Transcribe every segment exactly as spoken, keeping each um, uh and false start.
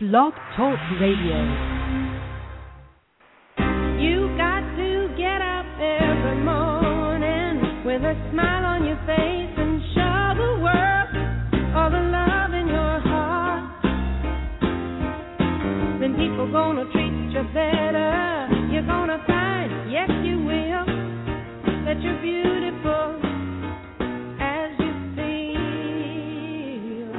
Blog Talk Radio. You got to get up every morning with a smile on your face and show the world all the love in your heart. Then people gonna treat you better. You're gonna find, yes you will, that you're beautiful as you feel.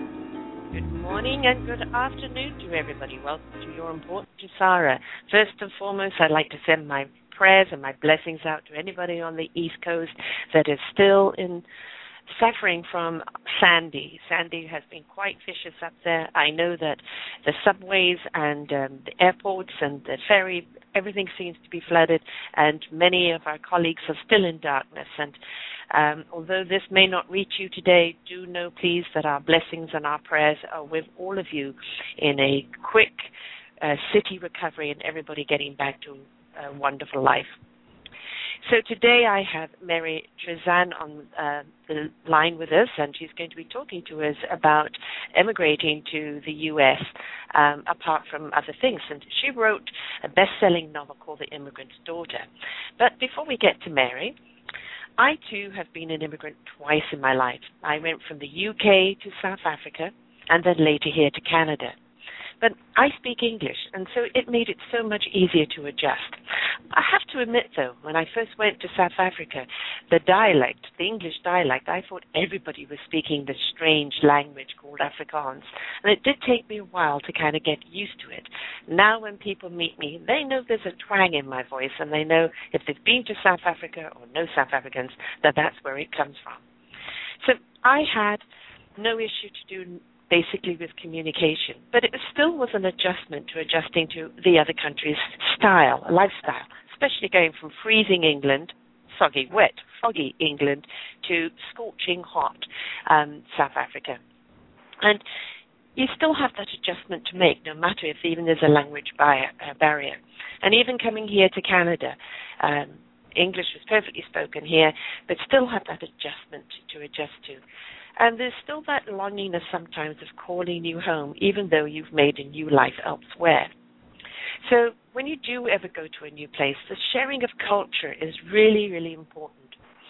Good morning and good afternoon to everybody. Welcome to Your Important to Sarah. First and foremost, I'd like to send my prayers and my blessings out to anybody on the East Coast that is still in suffering from Sandy. Sandy has been quite vicious up there. I know that the subways and um, the airports and the ferry, everything seems to be flooded, and many of our colleagues are still in darkness. And um, although this may not reach you today, do know, please, that our blessings and our prayers are with all of you in a quick uh, city recovery and everybody getting back to a wonderful life. So today I have Mary Trezan on uh, the line with us, and she's going to be talking to us about emigrating to the U S, um, apart from other things. And she wrote a best-selling novel called The Immigrant's Daughter. But before we get to Mary, I too have been an immigrant twice in my life. I went from the U K to South Africa and then later here to Canada. But I speak English, and so it made it so much easier to adjust. I have to admit, though, when I first went to South Africa, the dialect, the English dialect, I thought everybody was speaking this strange language called Afrikaans. And it did take me a while to kind of get used to it. Now when people meet me, they know there's a twang in my voice, and they know if they've been to South Africa or know South Africans, that that's where it comes from. So I had no issue to do basically with communication, but it still was an adjustment to adjusting to the other country's style, lifestyle, especially going from freezing England, soggy, wet, foggy England, to scorching hot um, South Africa. And you still have that adjustment to make, no matter if even there's a language bar- uh, barrier. And even coming here to Canada, um, English was perfectly spoken here, but still have that adjustment to adjust to. And there's still that longingness sometimes of calling you home, even though you've made a new life elsewhere. So when you do ever go to a new place, the sharing of culture is really, really important.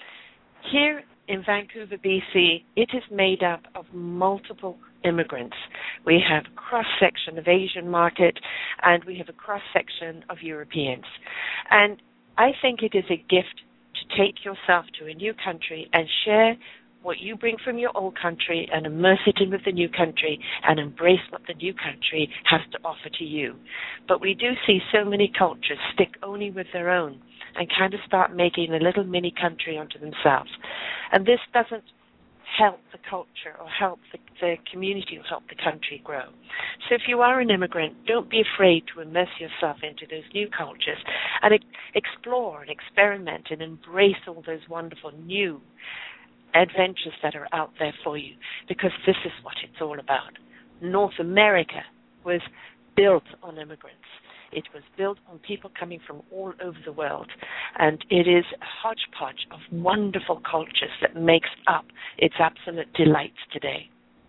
Here in Vancouver, B C, it is made up of multiple immigrants. We have a cross-section of Asian market, and we have a cross-section of Europeans. And I think it is a gift to take yourself to a new country and share what you bring from your old country and immerse it in with the new country and embrace what the new country has to offer to you. But we do see so many cultures stick only with their own and kind of start making a little mini country unto themselves. And this doesn't help the culture or help the, the community or help the country grow. So if you are an immigrant, don't be afraid to immerse yourself into those new cultures and e- explore and experiment and embrace all those wonderful new adventures that are out there for you, because this is what it's all about. North America was built on immigrants. It was built on people coming from all over the world, and it is a hodgepodge of wonderful cultures that makes up its absolute delights today.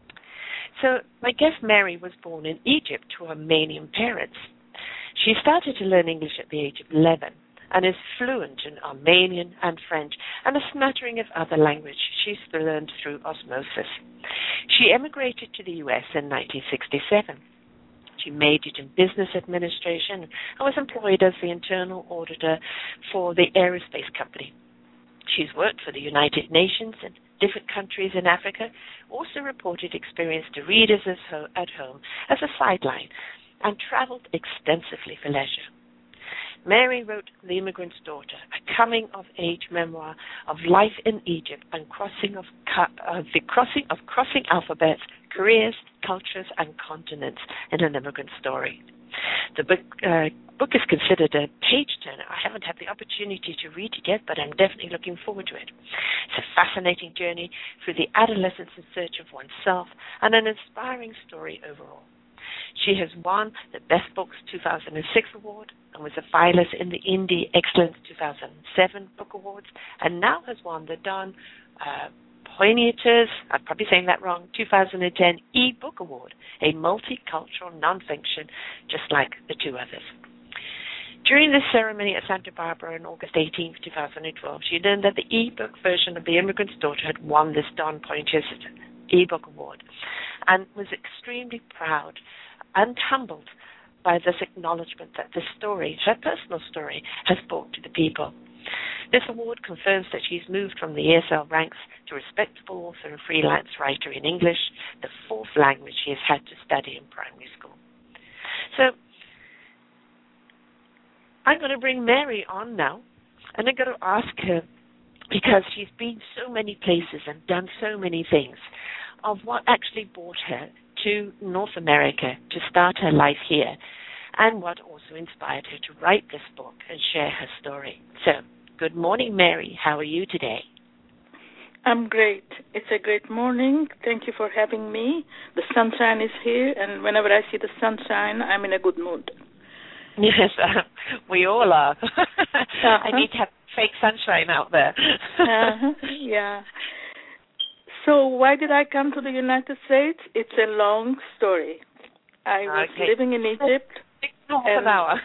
So my guest Mary was born in Egypt to Armenian parents. She started to learn English at the age of eleven, and is fluent in Armenian and French and a smattering of other languages she's learned through osmosis. She emigrated to the U S in nineteen sixty-seven. She majored in business administration and was employed as the internal auditor for the aerospace company. She's worked for the United Nations and different countries in Africa, also reported experience to readers at home as a sideline, and traveled extensively for leisure. Mary wrote The Immigrant's Daughter, a coming-of-age memoir of life in Egypt and crossing of uh, the crossing of crossing alphabets, careers, cultures, and continents in an immigrant story. The book, uh, book is considered a page-turner. I haven't had the opportunity to read it yet, but I'm definitely looking forward to it. It's a fascinating journey through the adolescence in search of oneself and an inspiring story overall. She has won the Best Books two thousand six award and was a finalist in the Indie Excellence two thousand seven Book Awards, and now has won the Don uh, Poynter's, I'm probably saying that wrong, two thousand ten e-book award, a multicultural nonfiction, just like the two others. During this ceremony at Santa Barbara on August eighteenth, twenty twelve, she learned that the e-book version of The Immigrant's Daughter had won this Don Poynter's e-book award and was extremely proud and humbled by this acknowledgement that this story, her personal story, has brought to the people. This award confirms that she's moved from the E S L ranks to respectable author and freelance writer in English, the fourth language she has had to study in primary school. So, I'm going to bring Mary on now, and I'm going to ask her, because she's been so many places and done so many things, of what actually brought her to North America to start her life here, and what also inspired her to write this book and share her story. So, good morning, Mary. How are you today? I'm great. It's a great morning. Thank you for having me. The sunshine is here, and whenever I see the sunshine, I'm in a good mood. Yes, uh, we all are. uh-huh. I need to have fake sunshine out there. uh-huh. Yeah. So why did I come to the United States? It's a long story. I was okay. living in Egypt. Half an hour.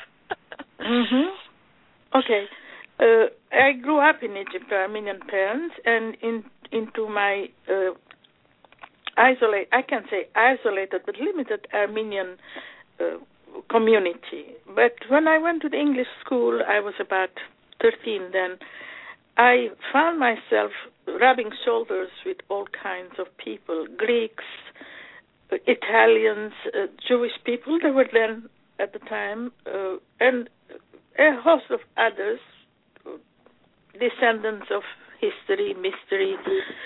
mm-hmm. Okay. Uh, I grew up in Egypt, Armenian parents, and in into my uh, isolate, I can say isolated but limited Armenian uh, community. But when I went to the English school, I was about thirteen then, I found myself rubbing shoulders with all kinds of people, Greeks, Italians, uh, Jewish people, they were then at the time, uh, and a host of others, descendants of history, mystery.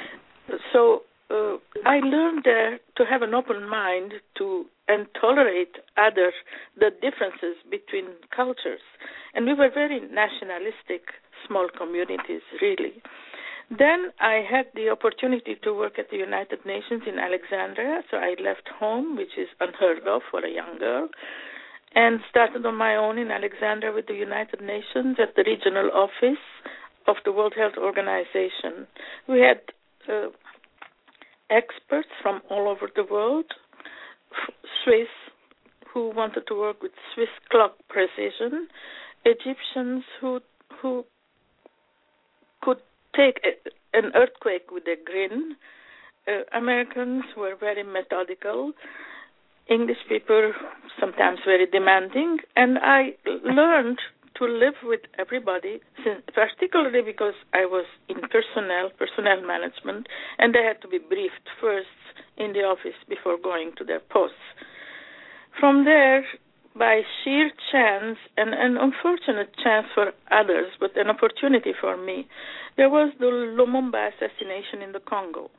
So uh, I learned there to have an open mind to and tolerate other the differences between cultures. And we were very nationalistic, small communities, really. Then I had the opportunity to work at the United Nations in Alexandria, so I left home, which is unheard of for a young girl, and started on my own in Alexandria with the United Nations at the regional office of the World Health Organization. We had uh, experts from all over the world, Swiss who wanted to work with Swiss clock precision, Egyptians who who could take a, an earthquake with a grin, uh, Americans were very methodical, English people sometimes very demanding, and I learned to live with everybody, particularly because I was in personnel, personnel management, and they had to be briefed first in the office before going to their posts. From there, by sheer chance, and an unfortunate chance for others, but an opportunity for me, there was the Lumumba assassination in the Congo.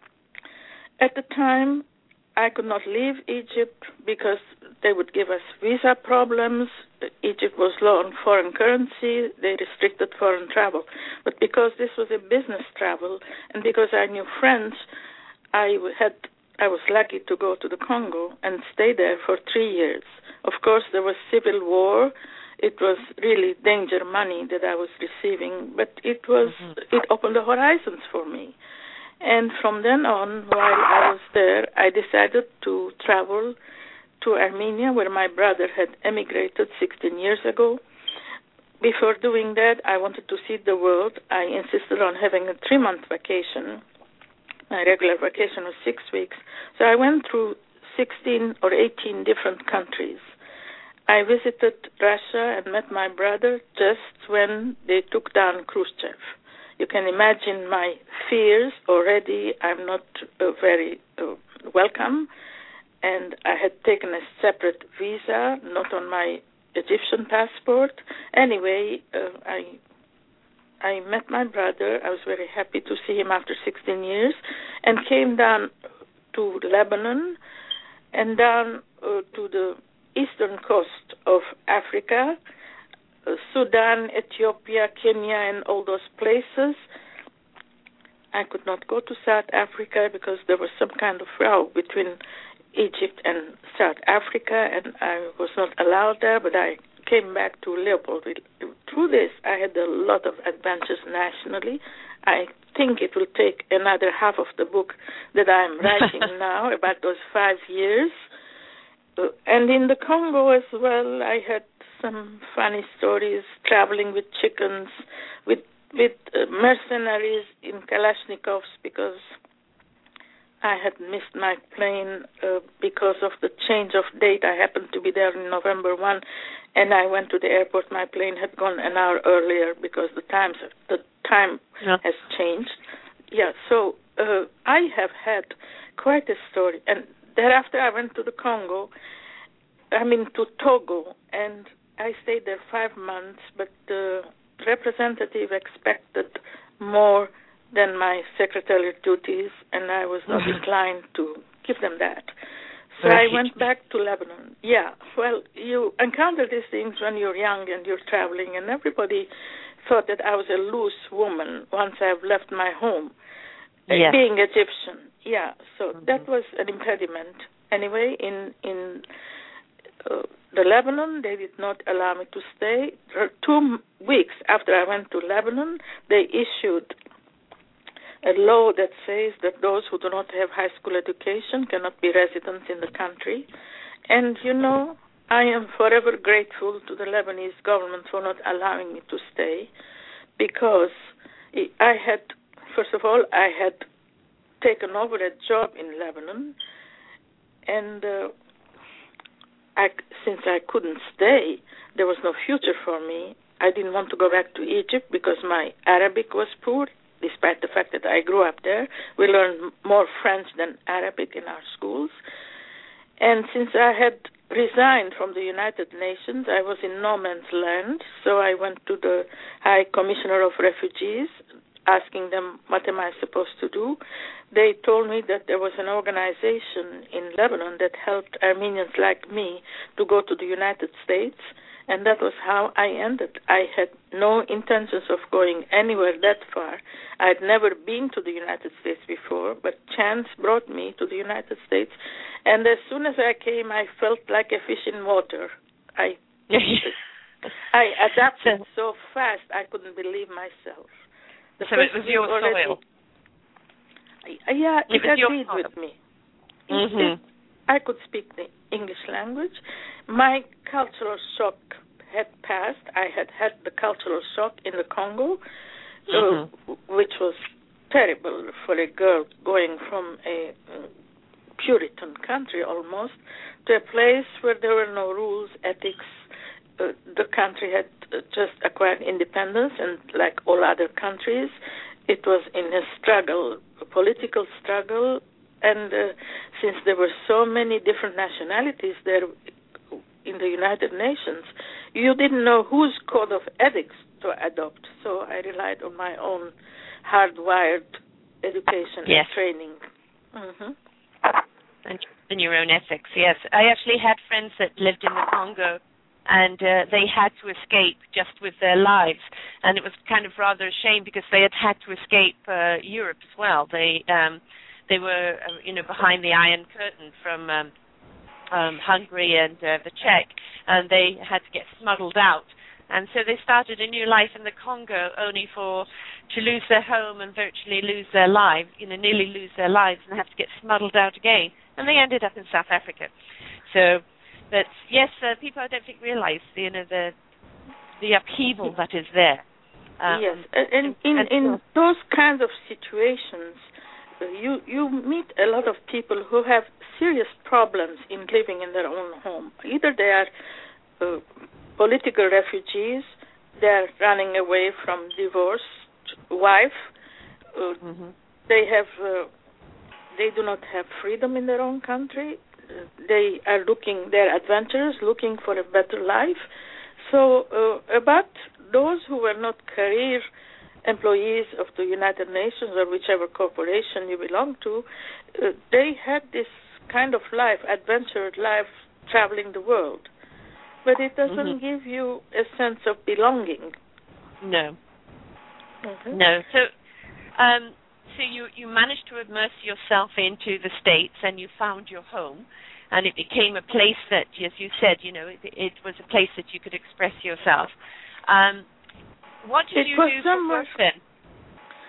At the time, I could not leave Egypt because they would give us visa problems. Egypt was low on foreign currency. They restricted foreign travel. But because this was a business travel and because I knew French, I had I was lucky to go to the Congo and stay there for three years. Of course, there was civil war. It was really danger money that I was receiving, but it was mm-hmm. it opened the horizons for me. And from then on, while I was there, I decided to travel to Armenia, where my brother had emigrated sixteen years ago. Before doing that, I wanted to see the world. I insisted on having a three-month vacation. My regular vacation was six weeks. So I went through sixteen or eighteen different countries. I visited Russia and met my brother just when they took down Khrushchev. You can imagine my fears already. I'm not uh, very uh, welcome. And I had taken a separate visa, not on my Egyptian passport. Anyway, uh, I I met my brother. I was very happy to see him after sixteen years and came down to Lebanon and down uh, to the eastern coast of Africa, uh, Sudan, Ethiopia, Kenya, and all those places. I could not go to South Africa because there was some kind of row between Egypt and South Africa, and I was not allowed there, but I came back to Leopoldville. Through this, I had a lot of adventures nationally. I think it will take another half of the book that I'm writing now about those five years. Uh, and in the Congo as well, I had some funny stories, traveling with chickens, with with uh, mercenaries in Kalashnikovs, because I had missed my plane uh, because of the change of date. I happened to be there in November first, and I went to the airport. My plane had gone an hour earlier because the times the time yeah. has changed. Yeah, so uh, I have had quite a story. And thereafter I went to the Congo, I mean to Togo, and I stayed there five months, but the representative expected more than my secretarial duties, and I was not inclined to give them that. So right. I went back to Lebanon. Yeah, well, you encounter these things when you're young and you're traveling, and everybody thought that I was a loose woman once I've left my home, yes. being Egyptian. Yeah, so mm-hmm. that was an impediment. Anyway, in in uh, the Lebanon, they did not allow me to stay. Two weeks after I went to Lebanon, they issued a law that says that those who do not have high school education cannot be residents in the country. And, you know, I am forever grateful to the Lebanese government for not allowing me to stay, because I had, first of all, I had taken over a job in Lebanon, and uh, I, since I couldn't stay, there was no future for me. I didn't want to go back to Egypt because my Arabic was poor, despite the fact that I grew up there. We learned more French than Arabic in our schools. And since I had resigned from the United Nations, I was in no man's land, so I went to the High Commissioner of Refugees, asking them what am I supposed to do. They told me that there was an organization in Lebanon that helped Armenians like me to go to the United States, and that was how I ended. I had no intentions of going anywhere that far. I'd never been to the United States before, but chance brought me to the United States, and as soon as I came, I felt like a fish in water. I I adapted so fast, I couldn't believe myself. The so it was your already, soil. Yeah, it, it agreed soil. with me. Mm-hmm. It, I could speak the English language. My cultural shock had passed. I had had the cultural shock in the Congo, mm-hmm. uh, which was terrible for a girl going from a uh, Puritan country almost to a place where there were no rules, ethics. Uh, the country had uh, just acquired independence, and like all other countries, it was in a struggle, a political struggle, and uh, since there were so many different nationalities there in the United Nations, you didn't know whose code of ethics to adopt, so I relied on my own hardwired education yes. and training. Mm-hmm. And, and your own ethics, yes. I actually had friends that lived in the Congo, and uh, they had to escape just with their lives, and it was kind of rather a shame because they had had to escape uh, Europe as well. They um, they were, uh, you know, behind the Iron Curtain from um, um, Hungary and uh, the Czech, and they had to get smuggled out. And so they started a new life in the Congo, only for to lose their home and virtually lose their lives, you know, nearly lose their lives and have to get smuggled out again. And they ended up in South Africa. So. But yes, uh, people I don't think realize, you know, the the upheaval that is there. Um, yes, and in in, in those kinds of situations, uh, you you meet a lot of people who have serious problems in living in their own home. Either they are uh, political refugees, they are running away from divorced wife, uh, mm-hmm. they have uh, they do not have freedom in their own country. They are looking, they're adventurers, looking for a better life. So uh, about those who were not career employees of the United Nations or whichever corporation you belong to, uh, they had this kind of life, adventure life, traveling the world. But it doesn't mm-hmm. give you a sense of belonging. No. Mm-hmm. No. So, um, So you, you managed to immerse yourself into the States, and you found your home, and it became a place that, as you said, you know, it, it was a place that you could express yourself. Um, what did it you was do for work then?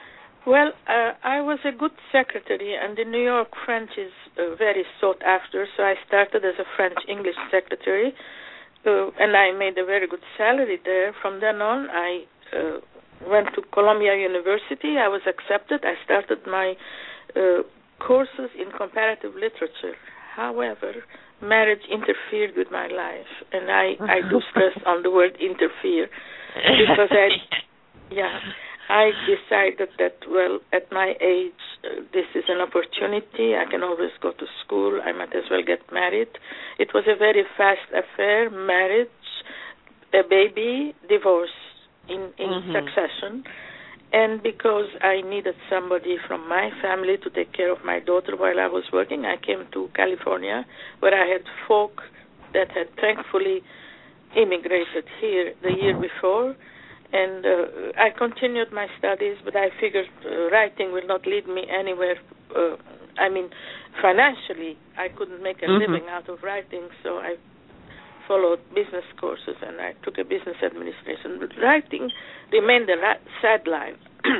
Well, uh, I was a good secretary, and in New York, French is uh, very sought after, so I started as a French-English secretary, uh, and I made a very good salary there. From then on, I uh, went to Columbia University. I was accepted. I started my uh, courses in comparative literature. However, marriage interfered with my life, and I, I do stress on the word interfere, because I, yeah, I decided that, well, at my age, uh, this is an opportunity. I can always go to school. I might as well get married. It was a very fast affair, marriage, a baby, divorce in, in mm-hmm. succession. And because I needed somebody from my family to take care of my daughter while I was working, I came to California, where I had folk that had thankfully immigrated here the year before. And uh, I continued my studies, but I figured uh, writing will not lead me anywhere. Uh, I mean, financially, I couldn't make a mm-hmm. living out of writing, so I followed business courses, and I took a business administration. But writing remained a ra- sideline.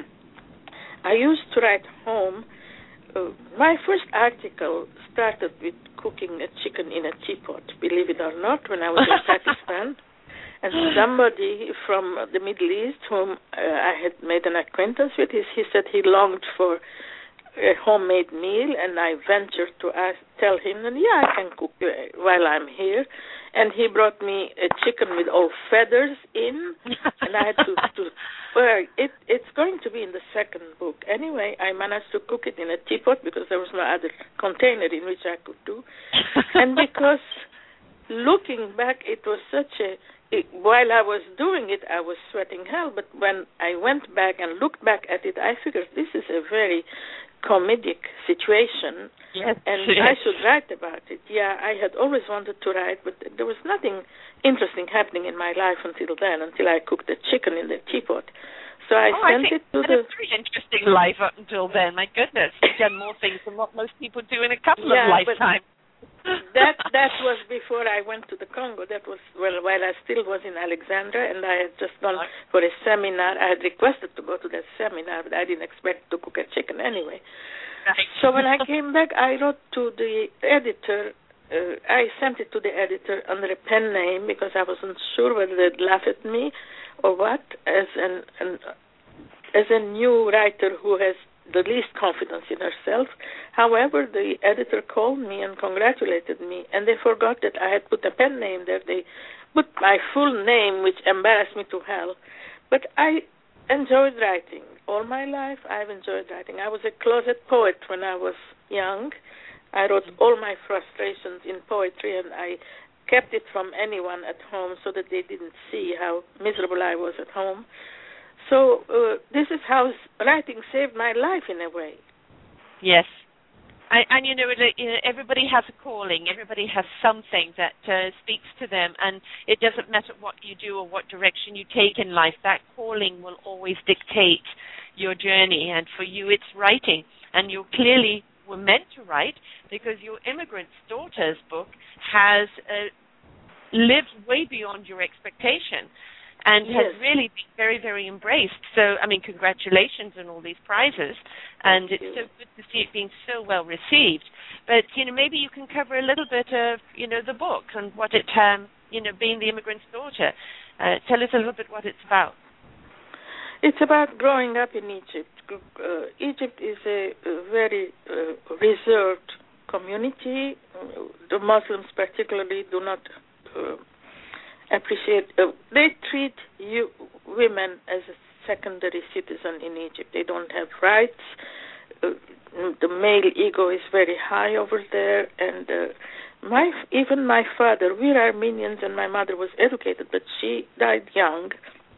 I used to write home. Uh, my first article started with cooking a chicken in a teapot, believe it or not, when I was in Pakistan. And somebody from the Middle East, whom uh, I had made an acquaintance with, he, he said he longed for a homemade meal, and I ventured to ask, tell him, and yeah, I can cook uh, while I'm here. And he brought me a chicken with all feathers in, and I had to, to well, it, it's going to be in the second book. Anyway, I managed to cook it in a teapot because there was no other container in which I could do. And because looking back, it was such a, it, while I was doing it, I was sweating hell, but when I went back and looked back at it, I figured this is a very comedic situation, yes, and yes. I should write about it. Yeah, I had always wanted to write, but there was nothing interesting happening in my life until then, until I cooked the chicken in the teapot. So I oh, sent I think it to you had the... a very interesting life up until then. My goodness, you've done more things than what most people do in a couple yeah, of lifetimes. that that was before I went to the Congo. That was well while I still was in Alexandria, and I had just gone for a seminar. I had requested to go to that seminar, but I didn't expect to cook a chicken anyway. Right. So when I came back, I wrote to the editor. Uh, I sent it to the editor under a pen name because I wasn't sure whether they'd laugh at me or what, as an, an as a new writer who has the least confidence in herself. However, the editor called me and congratulated me, and they forgot that I had put a pen name there. They put my full name, which embarrassed me to hell. But I enjoyed writing. All my life, I've enjoyed writing. I was a closet poet when I was young. I wrote all my frustrations in poetry, and I kept it from anyone at home so that they didn't see how miserable I was at home. So uh, this is how writing saved my life in a way. Yes. I, and, you know, everybody has a calling. Everybody has something that uh, speaks to them, and it doesn't matter what you do or what direction you take in life. That calling will always dictate your journey, and for you it's writing. And you clearly were meant to write because your Immigrant's Daughters book has uh, lived way beyond your expectation. And yes. has really been very, very embraced. So, I mean, congratulations on all these prizes. And Thank it's you. so good to see it being so well received. But, you know, maybe you can cover a little bit of, you know, the book and what it, um, you know, being the immigrant's daughter. Uh, tell us a little bit what it's about. It's about growing up in Egypt. Uh, Egypt is a, a very uh, reserved community. The Muslims particularly do not... Uh, appreciate uh, they treat you women as a secondary citizen in Egypt. They don't have rights. Uh, the male ego is very high over there, and uh, my even my father, we're Armenians, and my mother was educated, but she died young.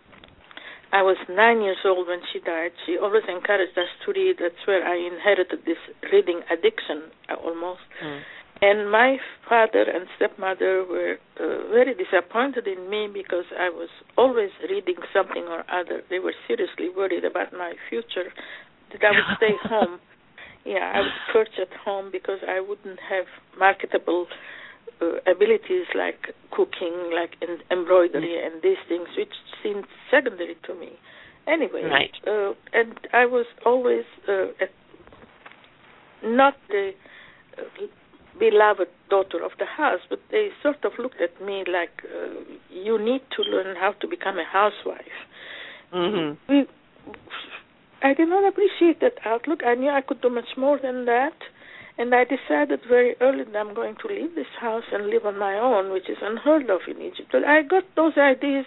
I was nine years old when she died. She always encouraged us to read. That's where I inherited this reading addiction, uh, almost. Mm. And my father and stepmother were uh, very disappointed in me because I was always reading something or other. They were seriously worried about my future, that I would stay home. Yeah, I would perch at home because I wouldn't have marketable uh, abilities like cooking, like in embroidery and these things, which seemed secondary to me. Anyway, right. uh, and I was always uh, at, not the uh, beloved daughter of the house, but they sort of looked at me like, uh, you need to learn how to become a housewife. Mm-hmm. We, I did not appreciate that outlook. I knew I could do much more than that. And I decided very early that I'm going to leave this house and live on my own, which is unheard of in Egypt. But I got those ideas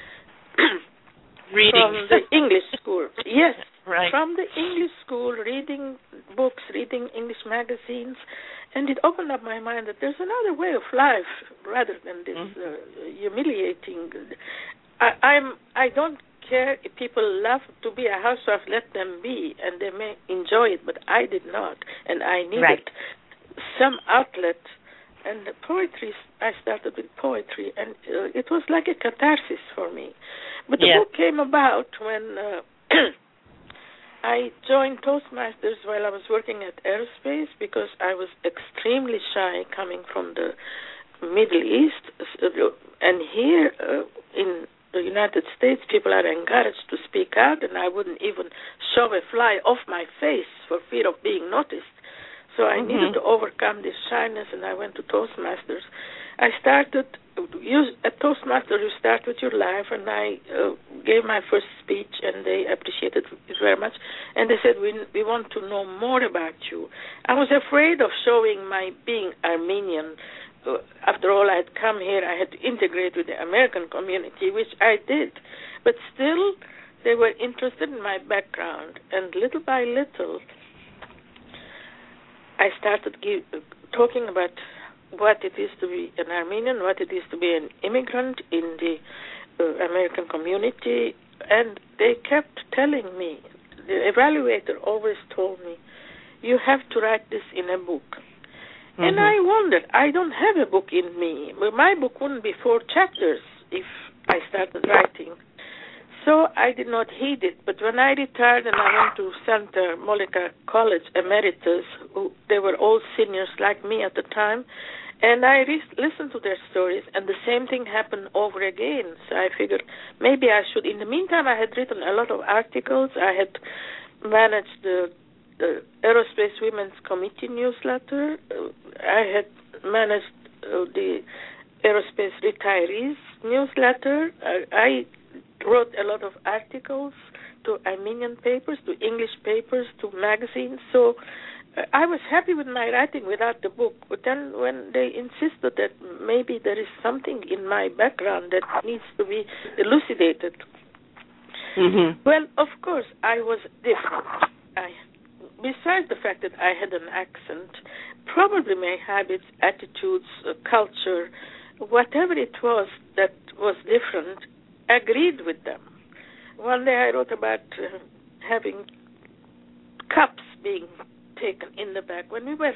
from the English school. Yes, right. From the English school, reading books, reading English magazines. And it opened up my mind that there's another way of life rather than this mm-hmm. uh, humiliating. I, I'm, I don't care if people love to be a housewife, let them be, and they may enjoy it, but I did not, and I needed right. some outlet. And the poetry, I started with poetry, and uh, it was like a catharsis for me. But the yeah. book came about when uh, I joined Toastmasters while I was working at Aerospace, because I was extremely shy coming from the Middle East, and here uh, in the United States, people are encouraged to speak out, and I wouldn't even shove a fly off my face for fear of being noticed. So I mm-hmm. needed to overcome this shyness, and I went to Toastmasters. I started, use, at Toastmasters, you start with your life, and I uh, gave my first speech, and they appreciated it very much. And they said, we, we want to know more about you. I was afraid of showing my being Armenian. Uh, after all, I had come here, I had to integrate with the American community, which I did. But still, they were interested in my background. And little by little, I started give, uh, talking about what it is to be an Armenian, what it is to be an immigrant in the uh, American community. And they kept telling me, the evaluator always told me, you have to write this in a book. And mm-hmm. I wondered, I don't have a book in me. My book wouldn't be four chapters if I started writing. So I did not heed it. But when I retired and I went to Santa Monica College Emeritus, who, they were all seniors like me at the time, and I re- listened to their stories, and the same thing happened over again. So I figured maybe I should. In the meantime, I had written a lot of articles. I had managed the the Aerospace Women's Committee newsletter. Uh, I had managed uh, the Aerospace Retirees newsletter. Uh, I wrote a lot of articles to Armenian papers, to English papers, to magazines. So uh, I was happy with my writing without the book. But then when they insisted that maybe there is something in my background that needs to be elucidated, mm-hmm. well, of course, I was different. I Besides the fact that I had an accent, probably my habits, attitudes, uh, culture, whatever it was that was different, agreed with them. One day I wrote about uh, having cups being taken in the back. When we were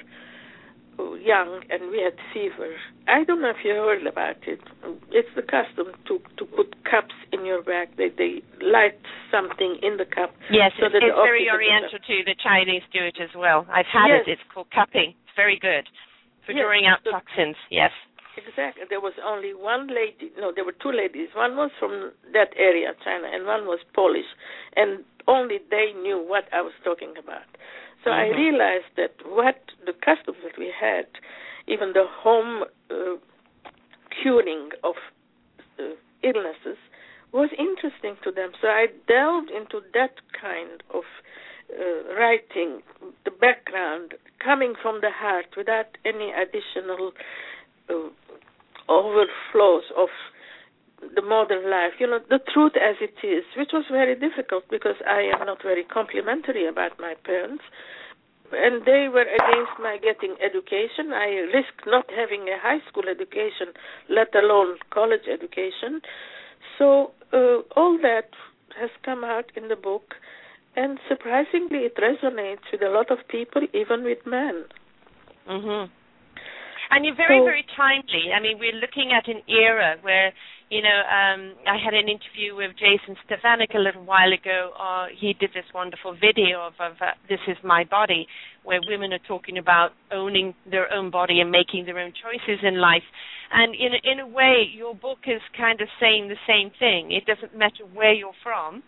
young and we had fever, I don't know if you heard about it. It's the custom to, to put cups in your back. They they light something in the cup. Yes, so it's, that it's very oriental too. The Chinese do it as well. I've had yes. it. It's called cupping. It's very good for yes. drawing out so, toxins. Yes. Exactly. There was only one lady. No, there were two ladies. One was from that area, China, and one was Polish. And only they knew what I was talking about. So mm-hmm. I realized that what the customs that we had, even the home uh, curing of uh, illnesses, was interesting to them. So I delved into that kind of uh, writing, the background, coming from the heart without any additional uh, overflows of the modern life, you know, the truth as it is, which was very difficult because I am not very complimentary about my parents, and they were against my getting education. I risked not having a high school education, let alone college education. So uh, all that has come out in the book, and surprisingly it resonates with a lot of people, even with men. Mm-hmm. And you're very, so, very timely. I mean, we're looking at an era where, you know, um, I had an interview with Jason Stefanik a little while ago. Uh, he did this wonderful video of, of uh, This Is My Body, where women are talking about owning their own body and making their own choices in life. And in in a way, your book is kind of saying the same thing. It doesn't matter where you're from.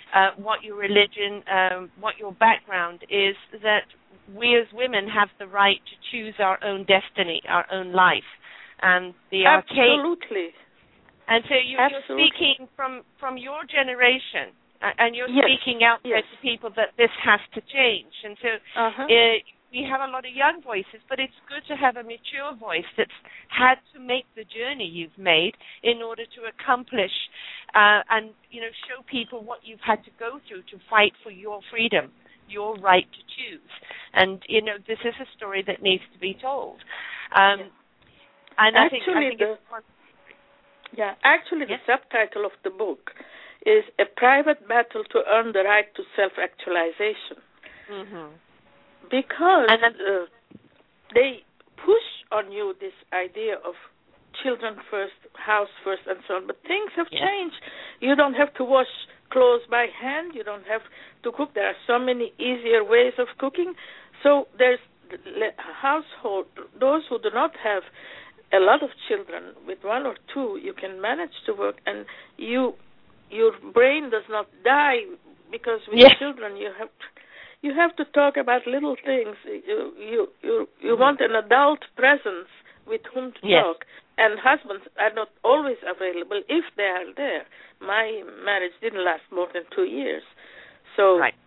uh, what your religion, um, what your background is, that we as women have the right to choose our own destiny, our own life. And the Absolutely. archaic, and so you, you're speaking from, from your generation, uh, and you're yes. speaking out there yes. to people that this has to change. And so uh-huh. uh, we have a lot of young voices, but it's good to have a mature voice that's had to make the journey you've made in order to accomplish uh, and, you know, show people what you've had to go through to fight for your freedom, your right to choose. And, you know, this is a story that needs to be told. Um, yeah. And I actually, think, I think the, it's yeah, actually, yes? the subtitle of the book is A Private Battle to Earn the Right to Self-Actualization. Mm-hmm. Because and then, uh, they push on you this idea of children first, house first, and so on. But things have yes. changed. You don't have to wash clothes by hand. You don't have to cook. There are so many easier ways of cooking. So there's household, those who do not have a lot of children, with one or two, you can manage to work, and you, your brain does not die, because with yes. children you have to, you have to talk about little things. You you you, you mm-hmm. want an adult presence with whom to yes. talk, and husbands are not always available if they are there. My marriage didn't last more than two years, so. Right.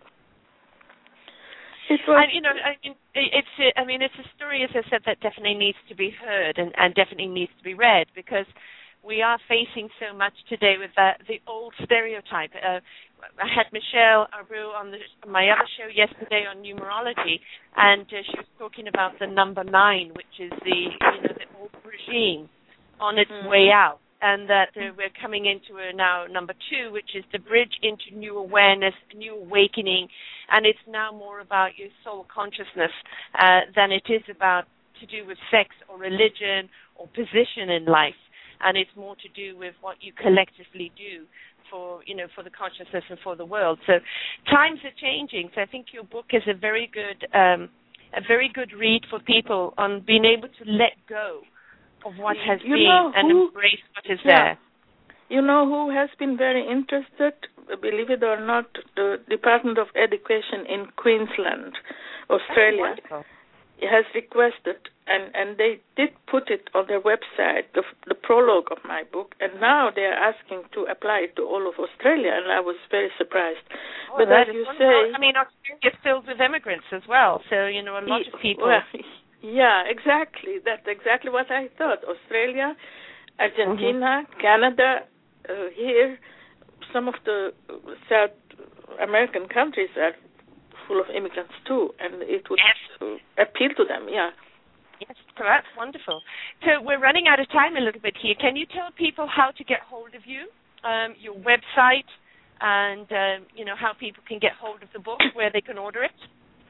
It was, and, you know, I mean, it's. I mean, it's a story, as I said, that definitely needs to be heard and, and definitely needs to be read, because we are facing so much today with that, the old stereotype. Uh, I had Michelle Abreu on the, my other show yesterday on numerology, and uh, she was talking about the number nine, which is the, you know, the old regime on its mm-hmm. way out. And that uh, we're coming into a now number two, which is the bridge into new awareness, new awakening, and it's now more about your soul consciousness uh, than it is about to do with sex or religion or position in life, and it's more to do with what you collectively do for, you know, for the consciousness and for the world. So times are changing. So I think your book is a very good, um, a very good read for people on being able to let go of what has you been and who, embrace what is yeah. there. You know who has been very interested, believe it or not, the Department of Education in Queensland, Australia, oh, has requested, and, and they did put it on their website, the, the prologue of my book, and now they are asking to apply it to all of Australia, and I was very surprised. Oh, but as you wonderful. say... I mean, Australia is filled with immigrants as well, so, you know, a lot of people... Well, yeah, exactly. That's exactly what I thought. Australia, Argentina, mm-hmm. Canada, uh, here, some of the South American countries are full of immigrants too, and it would yes. uh, appeal to them, yeah. Yes, that's wonderful. So we're running out of time a little bit here. Can you tell people how to get hold of you, um, your website, and, um, you know, how people can get hold of the book, where they can order it?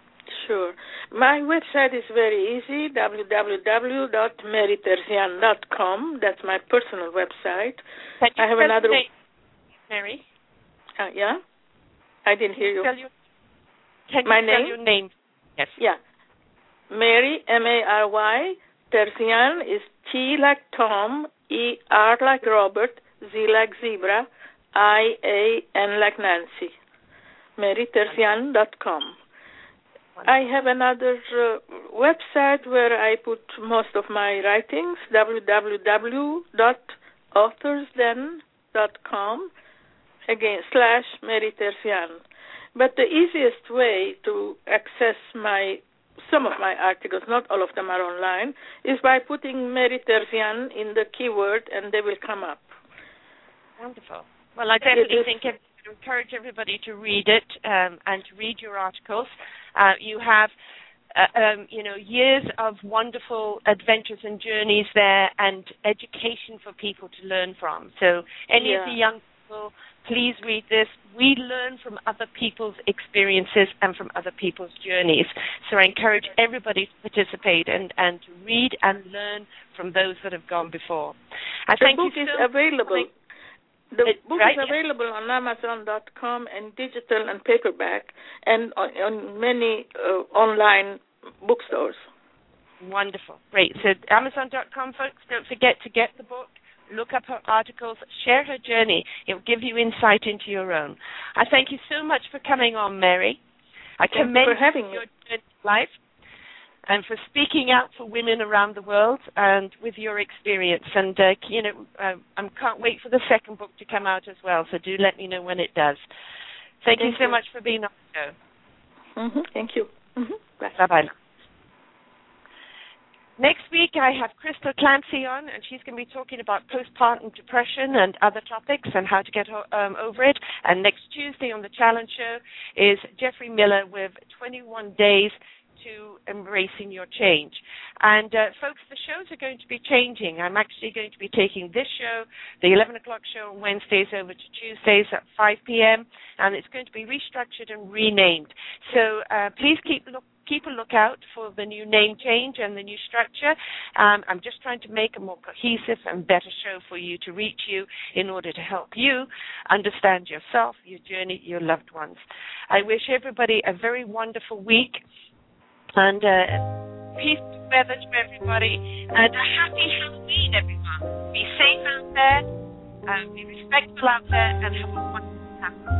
Sure. My website is very easy, w w w dot mary terzian dot com. That's my personal website. Can you I have spell another... your name, Mary? Uh, yeah? I didn't Can hear you. you. Your... Can my you spell name? your name? Yes. Yeah. Mary, M A R Y. Terzian is T like Tom, E R like Robert, Z like Zebra, I A N like Nancy. mary terzian dot com. I have another uh, website where I put most of my writings, w w w dot authors den dot com, again, slash Mary Terzian. But the easiest way to access my some of my articles, not all of them are online, is by putting Mary Terzian in the keyword, and they will come up. Wonderful. Well, I definitely think I would encourage everybody to read it um, and to read your articles. Uh, you have, uh, um, you know, years of wonderful adventures and journeys there, and education for people to learn from. So, any yeah. of the young people, please read this. We learn from other people's experiences and from other people's journeys. So, I encourage everybody to participate and, and to read and learn from those that have gone before. I the thank book you is so available. much. The It, book right? is available on amazon dot com and digital and paperback, and on, on many uh, online bookstores. Wonderful. Great. So amazon dot com, folks, don't forget to get the book. look up her articles, share her journey. It will give you insight into your own. I thank you so much for coming on, Mary. I Thank commend you for having your me. journey of life and for speaking out for women around the world and with your experience. And, uh, you know, uh, I can't wait for the second book to come out as well, so do let me know when it does. Thank, Thank you so you. much for being on the show. Mm-hmm. Thank you. Mm-hmm. Bye. Bye-bye. Next week, I have Crystal Clancy on, and she's going to be talking about postpartum depression and other topics and how to get um, over it. And next Tuesday on the Challenge Show is Jeffrey Miller with twenty-one days to embracing your change. And, uh, folks, the shows are going to be changing. I'm actually going to be taking this show, the eleven o'clock show on Wednesdays, over to Tuesdays at five p.m., and it's going to be restructured and renamed. So uh, please keep look. Keep a lookout for the new name change and the new structure. Um, I'm just trying to make a more cohesive and better show for you to reach you in order to help you understand yourself, your journey, your loved ones. I wish everybody a very wonderful week and uh, peace and weather to everybody and a happy Halloween, everyone. Be safe out there, uh, be respectful out there, and have a wonderful time.